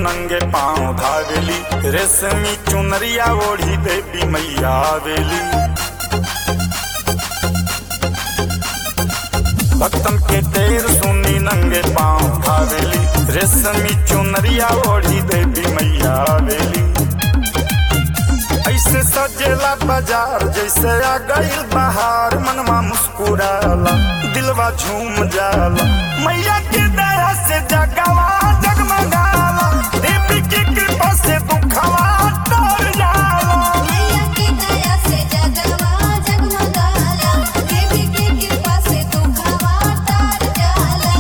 नंगे पांव धावेली, रेशमी चुनरिया ओढ़ी देवी मैया आवेली। भक्तन के देर सुनी नंगे पांव धावेली, रेशमी चुनरिया ओढ़ी देवी मैया आवेली। ऐसे सजेला बाजार जैसे आ गईल बहार, मनवा मुस्कुराला दिलवा झूम जाला। मैया के दया से जगवा जगमगाला, देवी की कृपा से दुखवा टल जाला। मैया की दया से जगवा जगमगाला, देवी की कृपा से दुखवा टल जाला।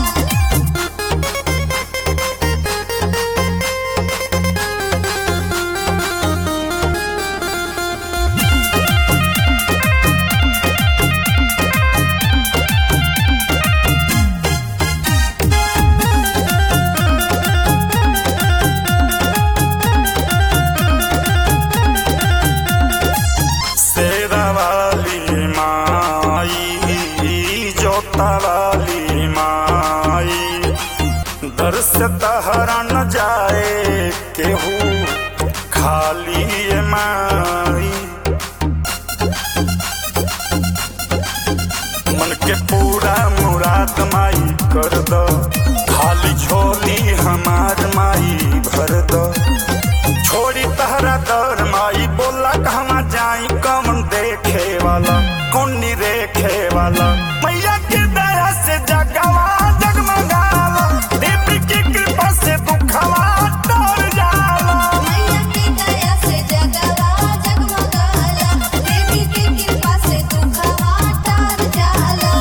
शेरावाली माई, जोतावाली माई, दर से तहरा न जाए केहू खाली ये माई। मन के पूरा मुराद माई कर दो, खाली झोली हमार माई भर दो। छोड़ी तहरा दर माई, बोला कहवा जाई कौन देखे वाला कौन नी रेखे वाला। मैया की दया से जगवा जगमगाला, देवी की कृपा से दुखवा टल जाला। मैया की दया से जगवा जगमगाला, देवी की कृपा से दुखवा टल जाला।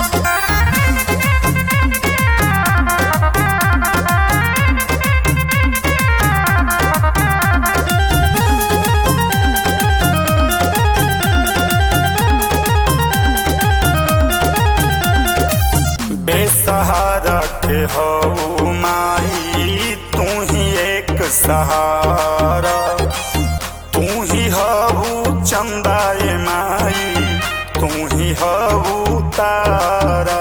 बेसहारा के हो माई, तू ही एक सहारा, तू ही हबू चंदाए माई, तू ही हबू तारा।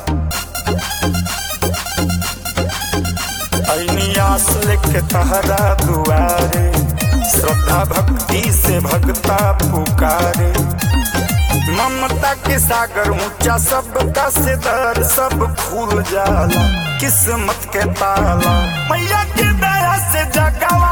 ऐनी आस लेके तहरा दुआरे, श्रद्धा भक्ति से भक्ता पुकारे। ममता के सागर ऊंचा सबका से दर, सब खुल जाला किस्मत के ताला। मैया की दया से जगवा